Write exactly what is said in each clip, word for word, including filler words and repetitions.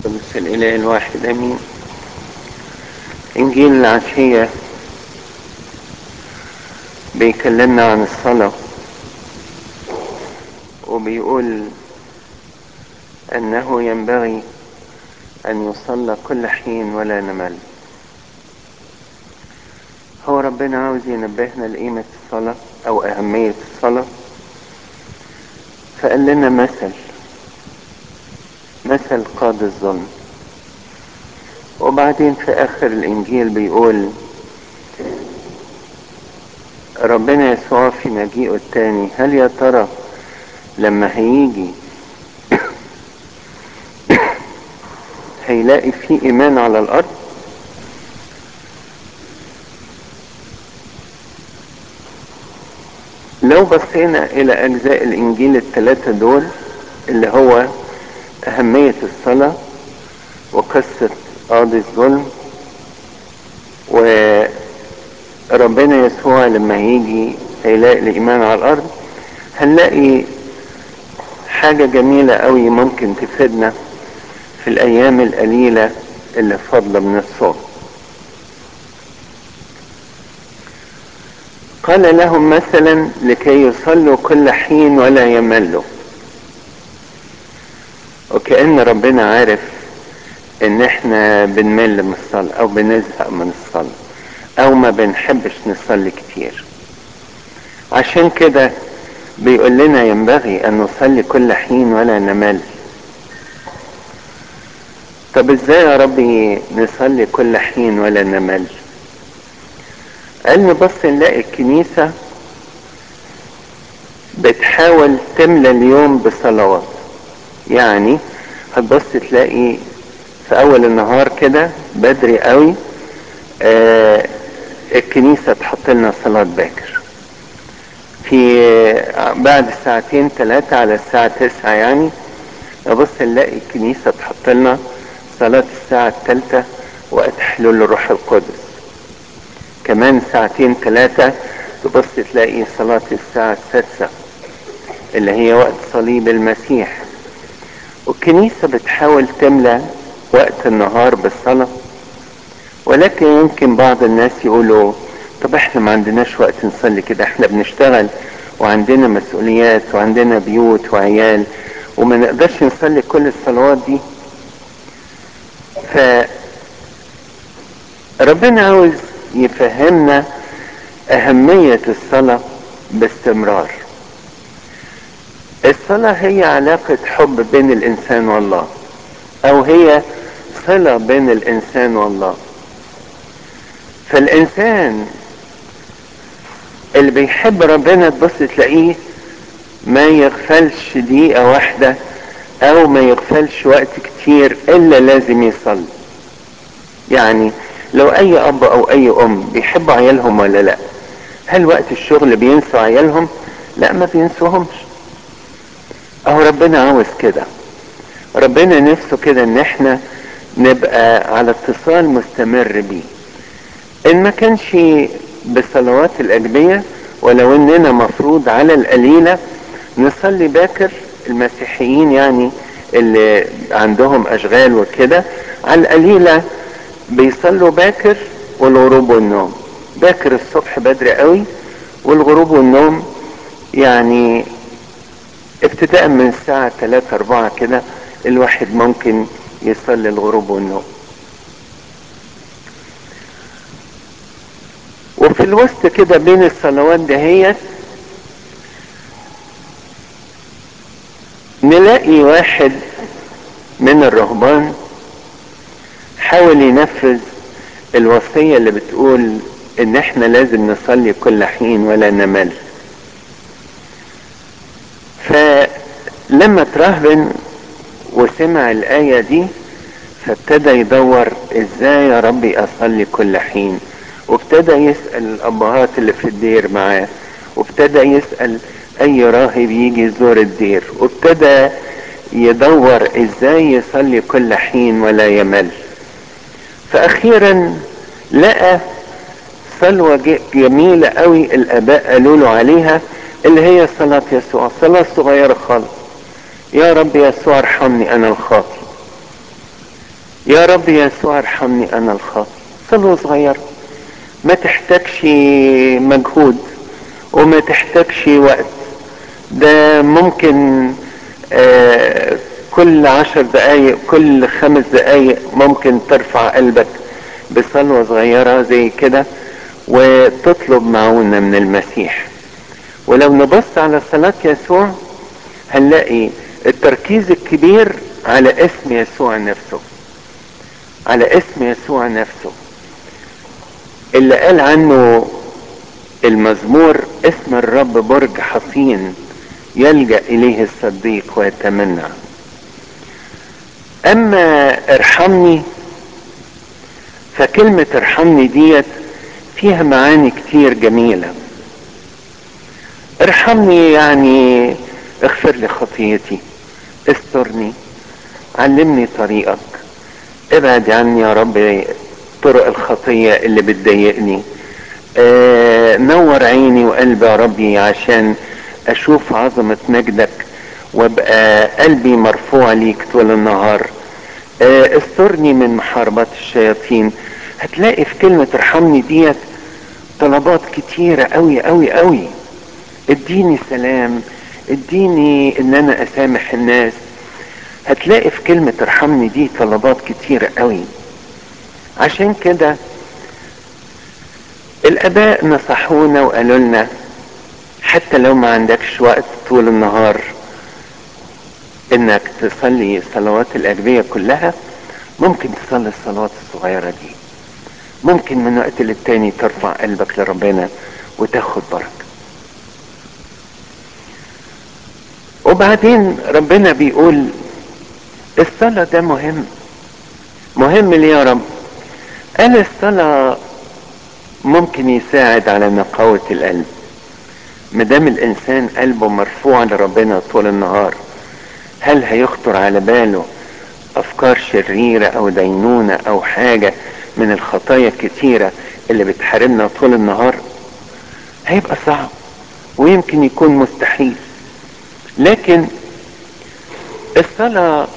بس الإله الواحد أمين. إنجيل العشية بيكلمنا عن الصلاة، وبيقول أنه ينبغي أن يصلى كل حين ولا نمل. هو ربنا عاوز ينبهنا لقيمة الصلاة أو أهمية الصلاة، فقال لنا مثل مثل قاضي الظلم. وبعدين في آخر الإنجيل بيقول ربنا يسوع في مجيئه التاني، هل يا ترى لما هيجي هيلاقي فيه إيمان على الأرض؟ لو بصينا إلى أجزاء الإنجيل الثلاثة دول اللي هو أهمية الصلاة وقصة قاضي الظلم وربنا يسوع لما يجي هيلاقي الإيمان على الأرض، هنلاقي حاجة جميلة قوي ممكن تفيدنا في الأيام القليلة اللي فاضلة من الصوم. قال لهم مثلا لكي يصلوا كل حين ولا يملوا. وكأن ربنا عارف ان احنا بنمل من الصلاة او بنزهق من الصلاة او ما بنحبش نصلي كتير، عشان كده بيقول لنا ينبغي ان نصلي كل حين ولا نمل. طب ازاي يا ربي نصلي كل حين ولا نمل؟ قال نبص نلاقي الكنيسة بتحاول تملى اليوم بصلوات. يعني هتبص تلاقي في اول النهار كده بدري قوي آه الكنيسة تحط لنا صلاة باكر، في بعد ساعتين ثلاثة على الساعة تسعة يعني نبص نلاقي الكنيسة تحط لنا صلاة الساعة الثالثة وقت حلول الروح القدس. كمان ساعتين ثلاثة تبص تلاقي صلاة الساعة السادسة اللي هي وقت صليب المسيح. والكنيسة بتحاول تملى وقت النهار بالصلاة، ولكن يمكن بعض الناس يقولوا طب احنا ما عندناش وقت نصلي كده، احنا بنشتغل وعندنا مسؤوليات وعندنا بيوت وعيال وما نقدرش نصلي كل الصلوات دي. فربنا عاوز يفهمنا أهمية الصلاة باستمرار. الصلاة هي علاقة حب بين الإنسان والله، أو هي صلة بين الإنسان والله. فالإنسان اللي بيحب ربنا تبص تلاقيه ما يغفلش دقيقة واحدة أو ما يغفلش وقت كتير إلا لازم يصلي. يعني لو أي أب أو أي أم بيحبوا عيالهم ولا لأ؟ هل وقت الشغل بينسوا عيالهم؟ لا، ما بينسوهمش. أهو ربنا عاوز كده، ربنا نفسه كده ان احنا نبقى على اتصال مستمر بيه، ان ما كانش بصلوات الاجبية، ولو اننا مفروض على القليلة نصلي باكر. المسيحيين يعني اللي عندهم اشغال وكده على القليلة بيصلوا باكر والغروب والنوم. باكر الصبح بدري قوي، والغروب والنوم يعني ابتداء من الساعة ثلاثة أربعة كده الواحد ممكن يصلي الغروب والنوم. وفي الوسط كده بين الصلوات دهيت نلاقي واحد من الرهبان حاول ينفذ الوصية اللي بتقول ان احنا لازم نصلي كل حين ولا نمل. فلما ترهبن وسمع الآية دي فابتدى يدور ازاي يا ربي اصلي كل حين، وابتدى يسأل الابهات اللي في الدير معاه، وابتدى يسأل اي راهب يجي يزور الدير، وابتدى يدور ازاي يصلي كل حين ولا يمل. فاخيرا لقى صلوة جميلة قوي الاباء قالوا له عليها، اللي هي صلاة يسوع، صلاة صغيرة خالص: يا رب يسوع ارحمني انا الخاطئ. يا رب يسوع ارحمني انا الخاطئ. صلوة صغيرة ما تحتاجش مجهود وما تحتاجش وقت. ده ممكن آه كل عشر دقايق كل خمس دقايق ممكن ترفع قلبك بصلوة صغيرة زي كده وتطلب معونة من المسيح. ولو نبص على صلاة يسوع هنلاقي التركيز الكبير على اسم يسوع نفسه، على اسم يسوع نفسه اللي قال عنه المزمور: اسم الرب برج حصين يلجأ اليه الصديق ويتمنى. اما ارحمني فكلمة ارحمني ديت فيها معاني كتير جميلة. ارحمني يعني اغفر لي خطيتي، استرني، علمني طريقك، ابعد عني يا رب طرق الخطية اللي بتضايقني، اه نور عيني وقلبي يا ربي عشان اشوف عظمة مجدك وابقى قلبي مرفوع ليك طول النهار، اه استرني من محاربات الشياطين. هتلاقي في كلمة ارحمني ديت طلبات كتيرة قوي قوي قوي. اديني سلام، اديني ان انا اسامح الناس. هتلاقي في كلمة ارحمني دي طلبات كتيرة قوي. عشان كده الاباء نصحونا وقالوا لنا حتى لو ما عندكش وقت طول النهار انك تصلي صلوات الاجبية كلها، ممكن تصلي الصلوات الصغيرة دي. ممكن من وقت للتاني ترفع قلبك لربنا وتاخد بركة. وبعدين ربنا بيقول الصلاة ده مهم. مهم ليه يا رب؟ قال الصلاة ممكن يساعد على نقاوة القلب. مدام الانسان قلبه مرفوع لربنا طول النهار، هل هيخطر على باله افكار شريرة او دينونة او حاجة من الخطايا الكتيرة اللي بتحاربنا طول النهار؟ هيبقى صعب ويمكن يكون مستحيل. لكن الصلاة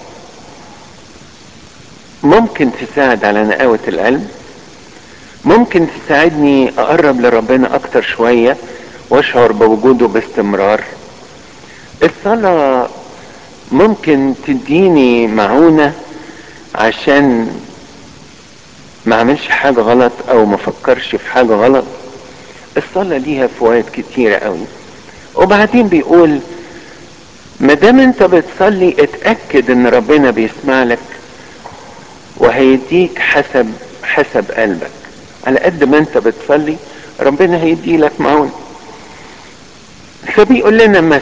ممكن تساعد على نقاوة القلب، ممكن تساعدني اقرب لربنا اكتر شوية واشعر بوجوده باستمرار. الصلاة ممكن تديني معونة عشان ما اعملش حاجة غلط او ما فكرش في حاجة غلط. الصلاة ليها فوائد كتيرة قوي. وبعدين بيقول مادام انت بتصلي اتأكد ان ربنا بيسمع لك وهيديك حسب حسب قلبك. على قد ما انت بتصلي ربنا هيدي لك معونة. فبيقول لنا مثل،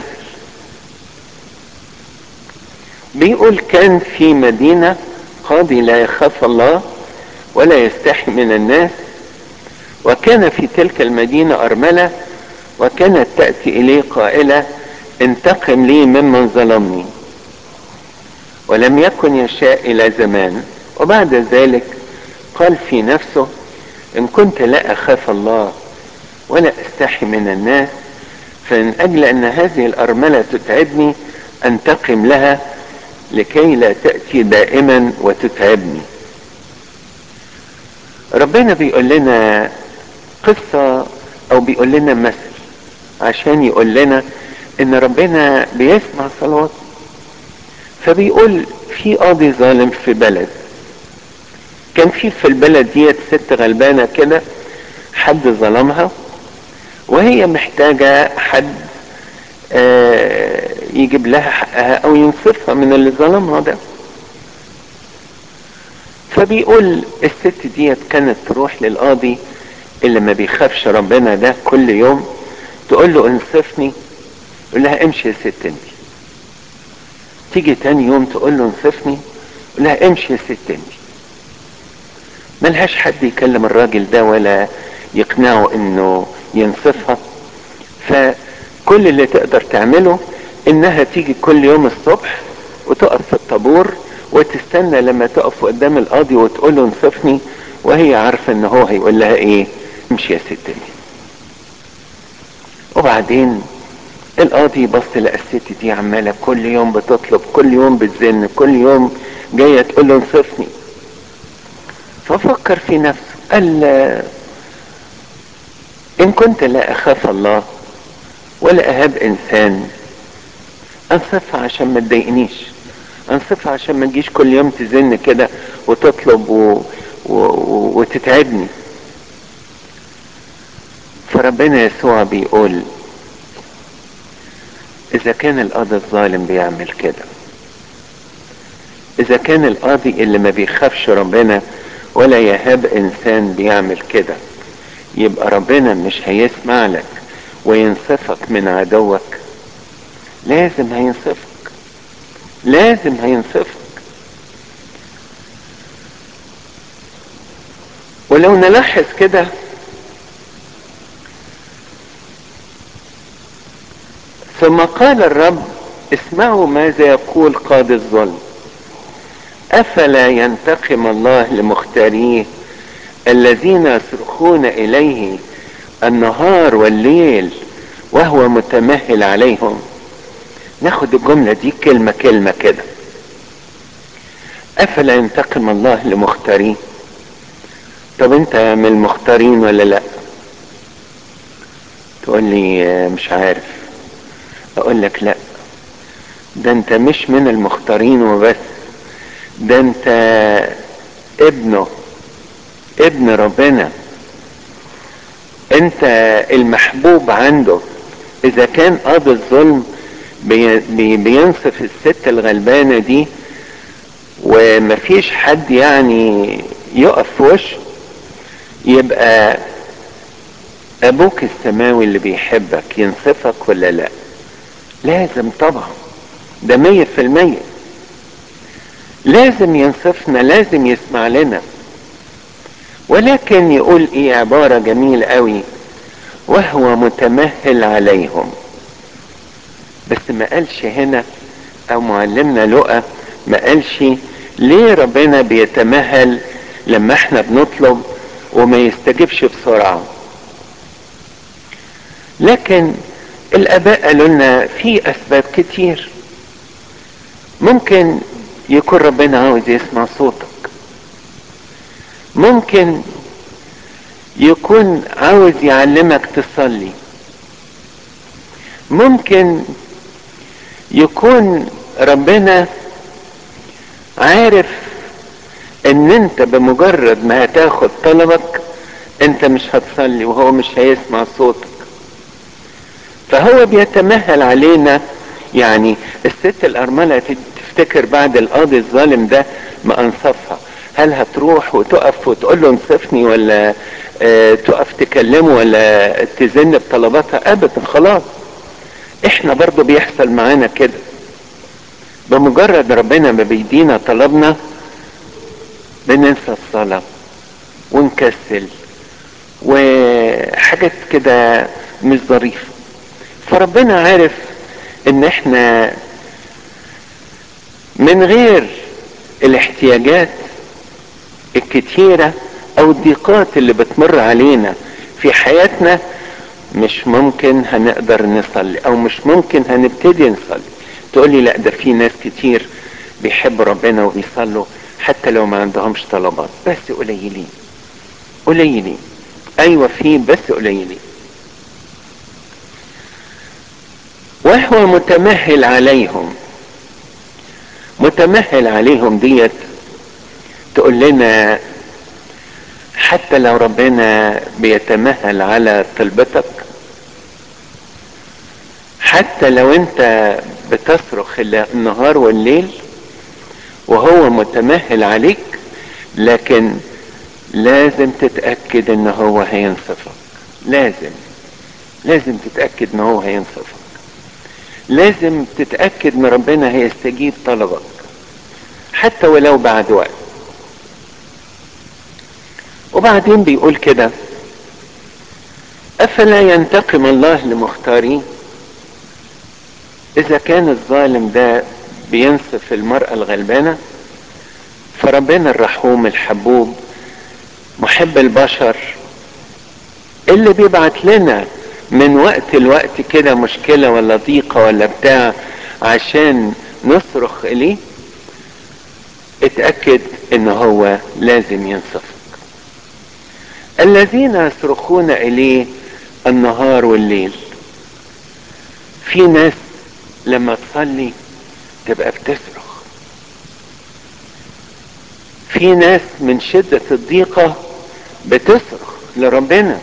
بيقول كان في مدينة قاضي لا يخاف الله ولا يستحي من الناس، وكان في تلك المدينة أرملة، وكانت تأتي إليه قائلة انتقم لي ممن ظلمني، ولم يكن يشاء إلى زمان. وبعد ذلك قال في نفسه إن كنت لا أخاف الله ولا أستحي من الناس، فمن أجل أن هذه الأرملة تتعبني أنتقم لها لكي لا تأتي دائما وتتعبني. ربنا بيقول لنا قصة او بيقول لنا مثل عشان يقول لنا ان ربنا بيسمع صلوات. فبيقول في قاضي ظالم في بلد، كان في في البلد ديت ست غلبانة كده حد ظلمها وهي محتاجة حد آه يجيب لها حقها او ينصفها من اللي ظلمها ده. فبيقول الست ديت كانت تروح للقاضي اللي ما بيخافش ربنا ده كل يوم تقول له انصفني، يقول لها امشي يا ست انت. تيجي تاني يوم تقول له انصفني، يقول لها امشي يا ست انت. ملهاش حد يكلم الراجل ده ولا يقنعه انه ينصفها. فكل اللي تقدر تعمله انها تيجي كل يوم الصبح وتقف في الطابور وتستنى لما تقف قدام القاضي وتقول له انصفني، وهي عارفة ان هو هيقول لها ايه؟ امشي يا ست انت. وبعدين القاضي بص لقى الست دي عمالة كل يوم بتطلب، كل يوم بتزن، كل يوم جاية تقول له انصفني. ففكر في نفسه، قال ان كنت لا اخاف الله ولا اهاب انسان، انصفها عشان ما تضايقنيش، انصفها عشان ما تجيش كل يوم تزن كده وتطلب و... و... و... وتتعبني. فربنا يسوع بيقول اذا كان القاضي الظالم بيعمل كده، اذا كان القاضي اللي ما بيخافش ربنا ولا يهاب انسان بيعمل كده، يبقى ربنا مش هيسمع لك وينصفك من عدوك؟ لازم هينصفك، لازم هينصفك. ولو نلاحظ كده ثم قال الرب اسمعوا ماذا يقول قاضي الظلم، افلا ينتقم الله لمختاريه الذين يصرخون اليه النهار والليل وهو متمهل عليهم. ناخد الجملة دي كلمة كلمة كده، افلا ينتقم الله لمختاريه. طب انت من المختارين ولا لا؟ تقول لي مش عارف. اقول لك لا، ده انت مش من المختارين وبس، ده انت ابنه، ابن ربنا، انت المحبوب عنده. اذا كان قاضي الظلم بي بي بينصف الست الغلبانة دي ومفيش حد يعني يقف في وشه، يبقى ابوك السماوي اللي بيحبك ينصفك ولا لا؟ لازم طبعا، ده مية في المية لازم ينصفنا، لازم يسمع لنا. ولكن يقول ايه عبارة جميلة قوي، وهو متمهل عليهم. بس ما قالش هنا، او معلمنا لقى ما قالش ليه ربنا بيتمهل لما احنا بنطلب وما يستجيبش بسرعة. لكن الاباء قالوا لنا في اسباب كتير. ممكن يكون ربنا عاوز يسمع صوتك، ممكن يكون عاوز يعلمك تصلي، ممكن يكون ربنا عارف ان انت بمجرد ما هتاخد طلبك انت مش هتصلي وهو مش هيسمع صوتك، فهو بيتمهل علينا. يعني الست الارملة تفتكر بعد القاضي الظالم ده ما انصفها، هل هتروح وتقف وتقول له انصفني، ولا اه تقف تكلمه، ولا تزن بطلباتها؟ ابدا، خلاص. احنا برضو بيحصل معانا كده، بمجرد ربنا ما بيدينا طلبنا بننسى الصلاة ونكسل وحاجات كده مش ظريفة. فربنا عارف ان احنا من غير الاحتياجات الكتيرة او الضيقات اللي بتمر علينا في حياتنا مش ممكن هنقدر نصلي، او مش ممكن هنبتدي نصلي. تقولي لا، ده في ناس كتير بيحبوا ربنا وبيصلوا حتى لو ما عندهمش طلبات، بس قليلين قليلين. ايوه في، بس قليلين. وهو متمهل عليهم. متمهل عليهم ديت تقول لنا حتى لو ربنا بيتمهل على طلبتك، حتى لو انت بتصرخ النهار والليل وهو متمهل عليك، لكن لازم تتأكد ان هو هينصفك. لازم لازم تتأكد ان هو هينصفك، لازم تتأكد ان ربنا هيستجيب طلبك حتى ولو بعد وقت. وبعدين بيقول كده افلا ينتقم الله لمختارين. اذا كان الظالم ده بينصف المرأة الغلبانة، فربنا الرحوم الحبوب محب البشر اللي بيبعت لنا من وقت لوقت كده مشكلة ولا ضيقة ولا بتاع عشان نصرخ اليه، اتأكد ان هو لازم ينصف. الذين يصرخون اليه النهار والليل. في ناس لما تصلي تبقى بتصرخ، في ناس من شدة الضيقة بتصرخ لربنا.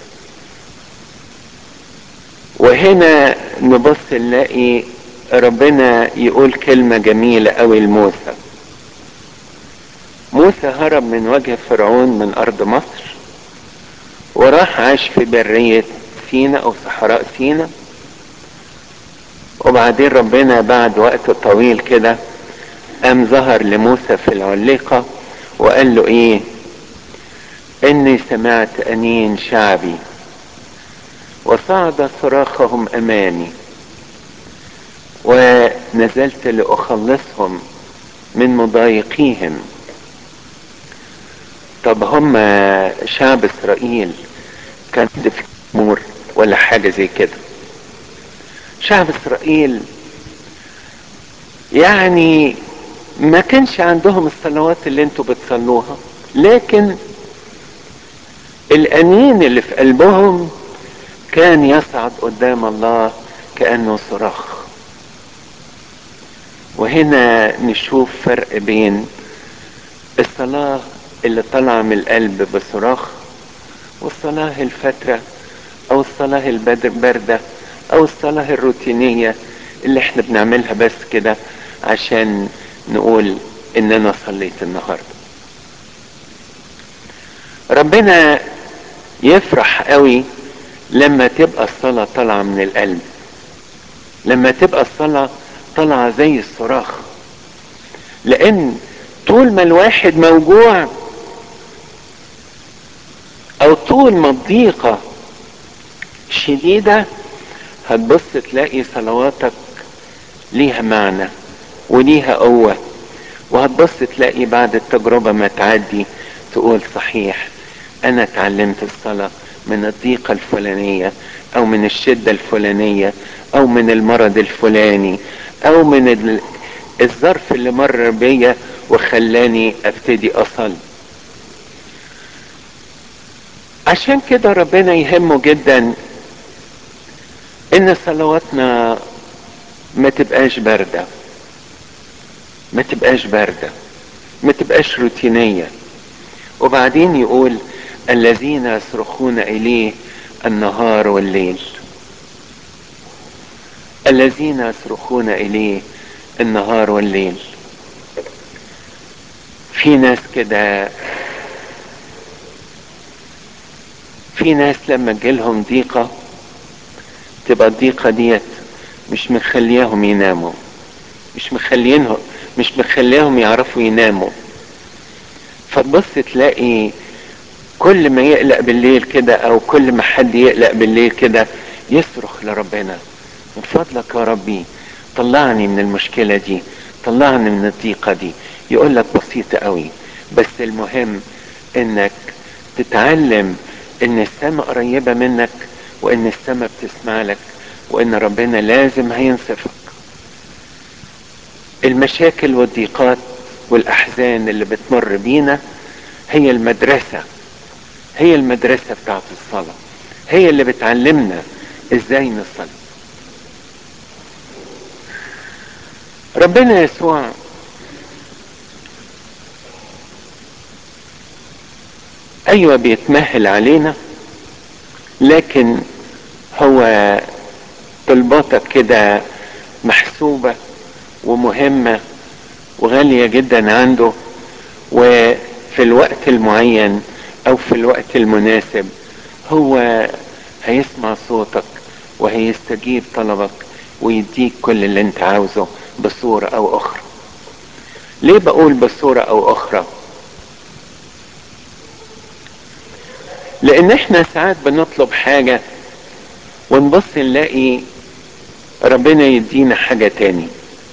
وهنا نبص نلاقي ربنا يقول كلمة جميلة قوي لموسى. موسى هرب من وجه فرعون من ارض مصر وراح عاش في برية سيناء او صحراء سيناء. وبعدين ربنا بعد وقت طويل كده قام ظهر لموسى في العليقة وقال له ايه؟ اني سمعت انين شعبي وصعد صراخهم امامي ونزلت لاخلصهم من مضايقيهم. طب هم شعب اسرائيل كان في امور ولا حاجة زي كده؟ شعب اسرائيل يعني ما كانش عندهم الصلوات اللي انتوا بتصلوها، لكن الانين اللي في قلبهم كان يصعد قدام الله كأنه صراخ. وهنا نشوف فرق بين الصلاة اللي طالعة من القلب بصراخ والصلاة الفترة او الصلاة الباردة او الصلاة الروتينية اللي احنا بنعملها بس كده عشان نقول ان انا صليت النهاردة. ربنا يفرح قوي لما تبقى الصلاة طالعة من القلب، لما تبقى الصلاة طالعة زي الصراخ. لان طول ما الواحد موجوع او طول ما الضيقة شديدة هتبص تلاقي صلواتك ليها معنى وليها قوة، وهتبص تلاقي بعد التجربة ما تعدي تقول صحيح انا اتعلمت الصلاة من الضيقة الفلانية او من الشدة الفلانية او من المرض الفلاني او من الظرف اللي مر بيا وخلاني ابتدي اصلي. عشان كده ربنا يهمه جدا ان صلواتنا ما تبقاش باردة، ما تبقاش باردة، ما تبقاش روتينية. وبعدين يقول الذين يصرخون اليه النهار والليل. الذين يصرخون اليه النهار والليل. في ناس كده، في ناس لما تجيلهم ضيقة تبقى الضيقة ديت مش مخلياهم يناموا، مش مخلينهم مش مخلياهم يعرفوا يناموا. فتبص تلاقي كل ما يقلق بالليل كده او كل ما حد يقلق بالليل كده يصرخ لربنا من فضلك يا ربي طلعني من المشكلة دي، طلعني من الضيقة دي. يقول لك بسيطة قوي، بس المهم انك تتعلم ان السماء قريبة منك وان السماء بتسمع لك وان ربنا لازم هينصفك. المشاكل والضيقات والاحزان اللي بتمر بينا هي المدرسة، هي المدرسة بتاعت الصلاة، هي اللي بتعلمنا ازاي نصلي. ربنا يسوع ايوه بيتمهل علينا، لكن هو طلباتك كده محسوبة ومهمة وغالية جدا عنده، وفي الوقت المعين او في الوقت المناسب هو هيسمع صوتك وهيستجيب طلبك ويديك كل اللي انت عاوزه بصورة او اخرى. ليه بقول بصورة او اخرى؟ لان احنا ساعات بنطلب حاجة ونبص نلاقي ربنا يدينا حاجة تاني.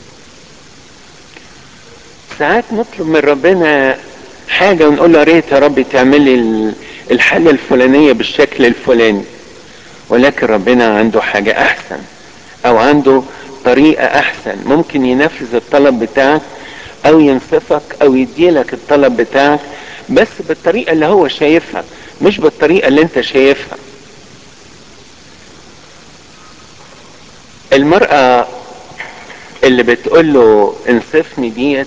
ساعات نطلب من ربنا حاجة ونقول يا ريت يا رب تعملي الحاجة الفلانية بالشكل الفلاني، ولكن ربنا عنده حاجة احسن او عنده طريقة احسن، ممكن ينفذ الطلب بتاعك او ينصفك او يديلك الطلب بتاعك بس بالطريقة اللي هو شايفها، مش بالطريقة اللي انت شايفها. المرأة اللي بتقول له انصفني ديت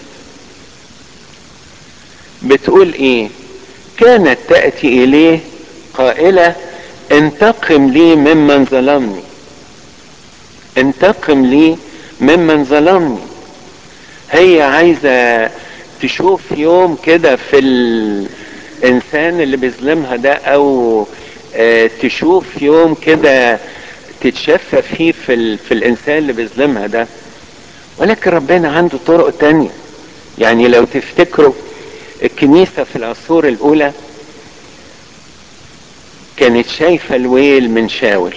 بتقول ايه؟ كانت تأتي اليه قائلة انتقم لي ممن ظلمني، انتقم لي ممن ظلمني. هي عايزة تشوف يوم كده في الانسان اللي بيظلمها ده، او اه تشوف يوم كده تتشفى فيه في, ال... في الانسان اللي بيظلمها ده. ولكن ربنا عنده طرق تانية. يعني لو تفتكروا الكنيسة في العصور الاولى كانت شايفة الويل من شاول،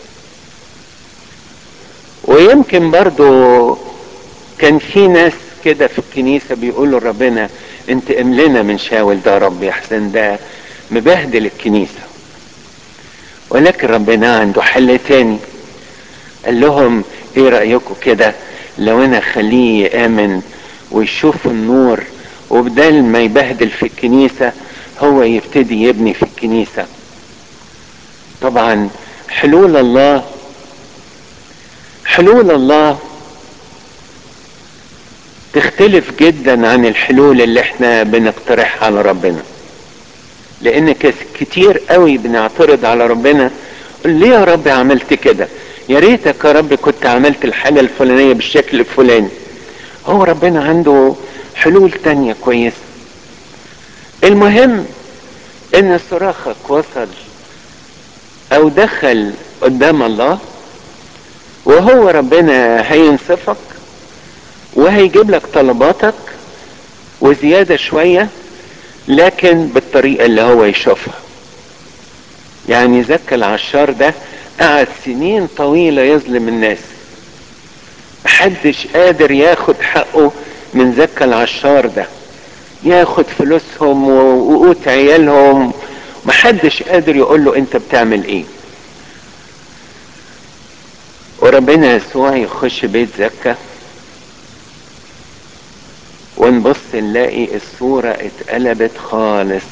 ويمكن برضو كان في ناس كده في الكنيسة بيقولوا ربنا انت املنا من شاول ده يا رب، يحسن ده مبهدل الكنيسة. ولكن ربنا عنده حل تاني. قال لهم ايه رأيكم كده لو انا اخليه يآمن ويشوف النور، وبدل ما يبهدل في الكنيسة هو يبتدي يبني في الكنيسة. طبعا حلول الله حلول الله تختلف جدا عن الحلول اللي احنا بنقترحها على ربنا. لان كتير قوي بنعترض على ربنا، ليه يا رب عملت كده؟ يا ريتك يا رب كنت عملت الحاجة الفلانية بالشكل الفلاني. هو ربنا عنده حلول تانية كويسة. المهم ان صراخك وصل او دخل قدام الله، وهو ربنا هينصفك وهيجيب لك طلباتك وزيادة شوية، لكن بالطريقة اللي هو يشوفها. يعني زكى العشار ده قعد سنين طويلة يظلم الناس، محدش قادر ياخد حقه من زكى العشار ده، ياخد فلوسهم وقوت عيالهم، محدش قادر يقول له انت بتعمل ايه. وربنا يسوع يخش بيت زكى ونبص نلاقي الصورة اتقلبت خالص.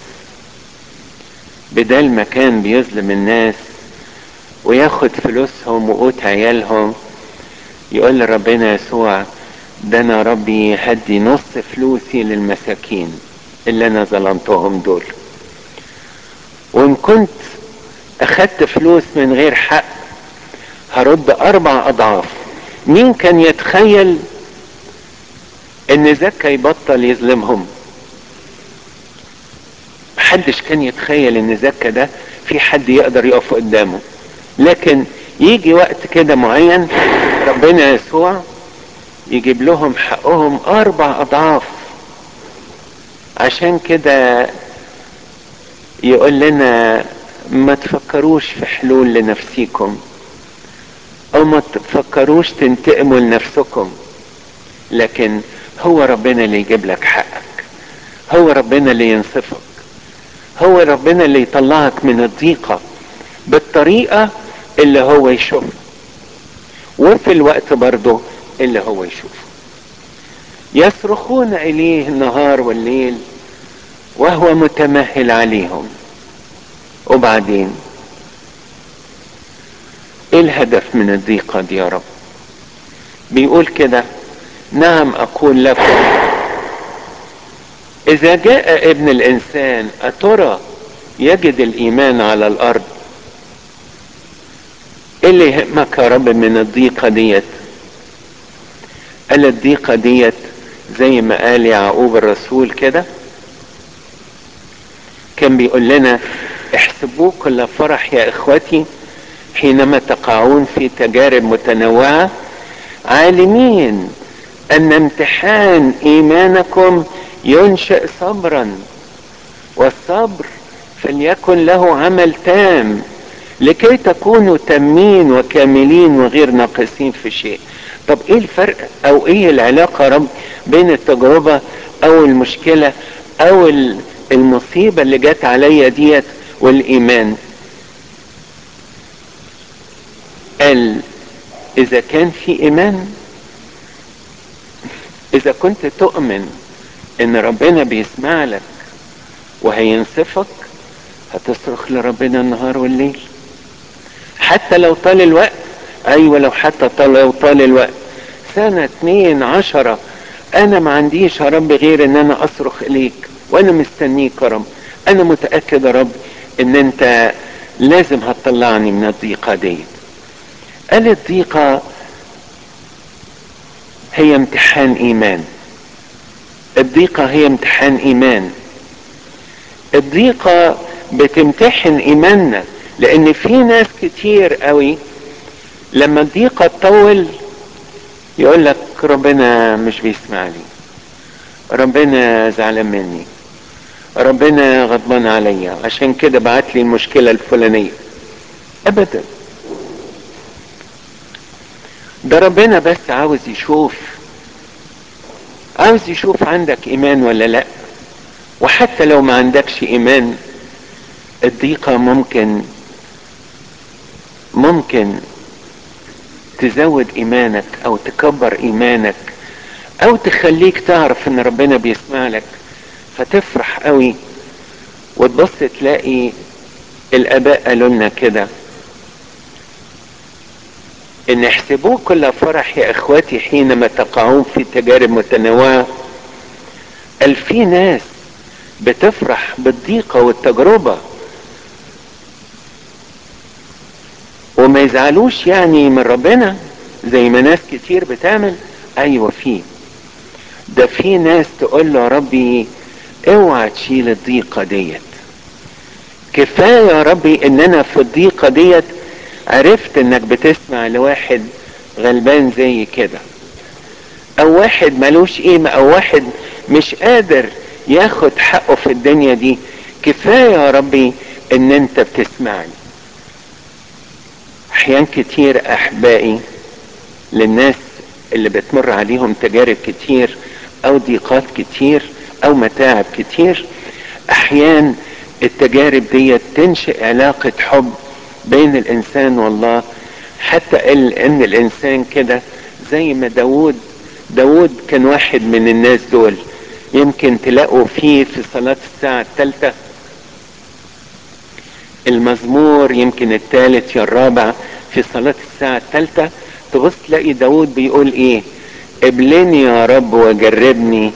بدل ما كان بيظلم الناس وياخد فلوسهم وقوت عيالهم، يقول لربنا يسوع ده انا ربي هدي نص فلوسي للمساكين اللي انا ظلمتهم دول، وان كنت اخدت فلوس من غير حق هرد اربع اضعاف. مين كان يتخيل ان زكا يبطل يظلمهم؟ محدش كان يتخيل ان زكا ده في حد يقدر يقف قدامه. لكن يجي وقت كده معين ربنا يسوع يجيب لهم حقهم اربع اضعاف. عشان كده يقول لنا ما تفكروش في حلول لنفسيكم، او ما تفكروش تنتقموا لنفسكم، لكن هو ربنا اللي يجيب لك حقك، هو ربنا اللي ينصفك، هو ربنا اللي يطلعك من الضيقة بالطريقة اللي هو يشوفها، وفي الوقت برضه اللي هو يشوفه. يصرخون اليه النهار والليل وهو متمهل عليهم. وبعدين ايه الهدف من الضيقة دي يا رب؟ بيقول كده نعم اقول لكم اذا جاء ابن الانسان اترى يجد الايمان على الارض؟ ايه اللي يهمك يا رب من الضيقة ديت؟ قال الضيقة ديت زي ما قال يعقوب الرسول كده، كان بيقول لنا احسبوه كل فرح يا اخوتي حينما تقعون في تجارب متنوعة، عالمين ان امتحان ايمانكم ينشئ صبرا، والصبر فليكن له عمل تام لكي تكونوا تامين وكاملين وغير ناقصين في شيء. طب ايه الفرق او ايه العلاقة يا رب بين التجربة او المشكلة او المصيبة اللي جت عليا ديت والايمان؟ قال اذا كان في ايمان، اذا كنت تؤمن ان ربنا بيسمع لك وهينصفك، هتصرخ لربنا النهار والليل حتى لو طال الوقت. ايوه لو حتى طال لو طال الوقت سنة اتنين عشرة، انا ما عنديش يا رب غير ان انا اصرخ اليك وانا مستنيك يا رب. انا متأكد يا رب ان انت لازم هتطلعني من الضيقة دي. قال الضيقة هي امتحان ايمان. الضيقة هي امتحان ايمان. الضيقة بتمتحن ايماننا، لان في ناس كتير قوي لما الضيقة تطول يقول لك ربنا مش بيسمعني، ربنا زعلان مني، ربنا غضبان عليا عشان كده بعت لي المشكلة الفلانية. ابدا، ده ربنا بس عاوز يشوف عاوز يشوف عندك ايمان ولا لا. وحتى لو ما عندكش ايمان، الضيقة ممكن ممكن تزود ايمانك او تكبر ايمانك او تخليك تعرف ان ربنا بيسمع لك، فتفرح قوي وتبص تلاقي الاباء قالوا لنا كده ان احسبوه كل فرح يا اخواتي حينما تقعون في تجارب متنوعة. قال في ناس بتفرح بالضيقة والتجربة وما يزعلوش يعني من ربنا زي ما ناس كتير بتعمل. ايوه في ده في ناس تقول له يا ربي اوعى تشيل الضيقة ديت، كفاية يا ربي ان انا في الضيقة ديت عرفت انك بتسمع لواحد غلبان زي كده، او واحد ملوش قيمة، او واحد مش قادر ياخد حقه في الدنيا دي. كفاية يا ربي ان انت بتسمعني. احيان كتير احبائي للناس اللي بتمر عليهم تجارب كتير او ضيقات كتير او متاعب كتير، احيان التجارب دي تنشئ علاقة حب بين الانسان والله. حتى ان الانسان كده زي ما داود داود كان واحد من الناس دول. يمكن تلاقوا فيه في صلاة الساعة الثالثة المزمور يمكن الثالث يا الرابع في صلاة الساعة الثالثة، تبص تلاقي داود بيقول ايه؟ ابلني يا رب وجربني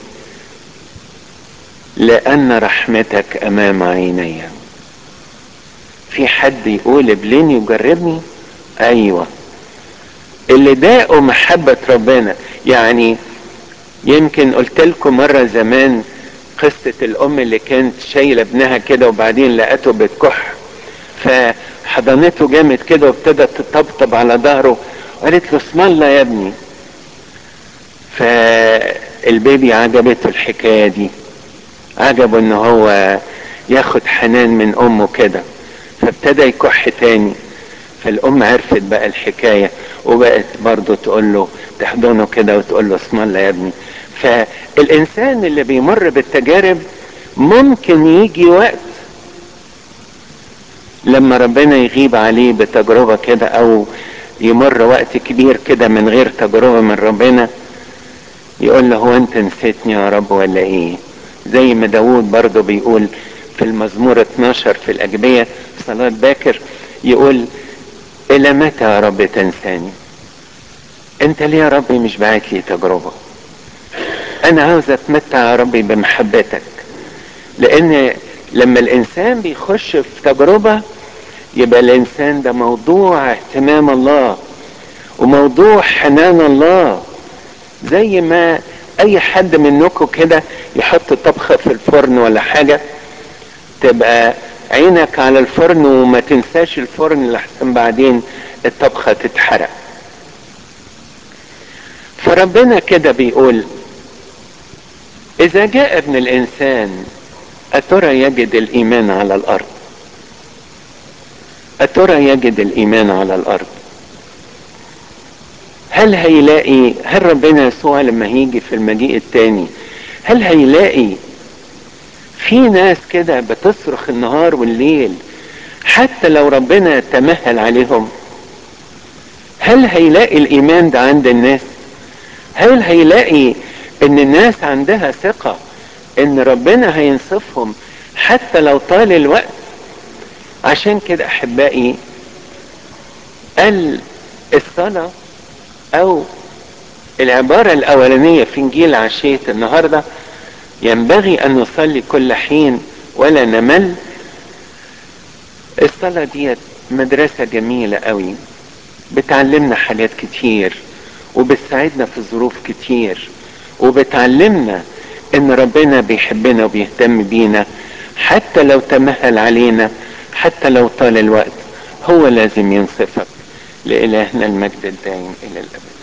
لان رحمتك امام عيني. في حد يقول ابلني وجربني؟ ايوه، اللي داقوا محبة ربنا. يعني يمكن قلت لكم مرة زمان قصة الام اللي كانت شايلة ابنها كده وبعدين لقته بتكح، فحضنته جامد كده وابتدت تطبطب على ظهره وقالت له اسم الله يا ابني. فالبيبي عجبته الحكاية دي، عجبه ان هو ياخد حنان من امه كده، فابتدى يكح تاني. فالام عرفت بقى الحكاية وبقت برضه تقول له تحضنه كده وتقول له اسم الله يا ابني. فالانسان اللي بيمر بالتجارب ممكن يجي وقت لما ربنا يغيب عليه بتجربة كده او يمر وقت كبير كده من غير تجربة من ربنا، يقول له هو انت نسيتني يا رب ولا ايه؟ زي ما داود برضه بيقول في المزمور اتناشر في الاجبية في صلاة باكر، يقول الى متى يا رب تنساني؟ انت ليه يا رب مش باعت لي تجربة؟ انا عاوز اتمتع يا ربي بمحبتك. لان لما الانسان بيخش في تجربة يبقى الانسان ده موضوع اهتمام الله وموضوع حنان الله. زي ما اي حد منكم كده يحط طبخة في الفرن ولا حاجة، تبقى عينك على الفرن وما تنساش الفرن لحسن بعدين الطبخة تتحرق. فربنا كده بيقول اذا جاء ابن الانسان اترى يجد الايمان على الارض؟ اترى يجد الايمان على الارض؟ هل هيلاقي هل ربنا يسوع لما هيجي في المجيء التاني هل هيلاقي في ناس كده بتصرخ النهار والليل حتى لو ربنا تمهل عليهم؟ هل هيلاقي الايمان ده عند الناس؟ هل هيلاقي ان الناس عندها ثقة ان ربنا هينصفهم حتى لو طال الوقت؟ عشان كده احبائي قال الصلاة او العبارة الاولانية في انجيل عشية النهاردة ينبغي ان نصلي كل حين ولا نمل. الصلاة دي مدرسة جميلة قوي، بتعلمنا حاجات كتير وبتساعدنا في ظروف كتير، وبتعلمنا ان ربنا بيحبنا وبيهتم بينا حتى لو تمهل علينا، حتى لو طال الوقت هو لازم ينصفك. لإلهنا المجد الدائم الى الابد.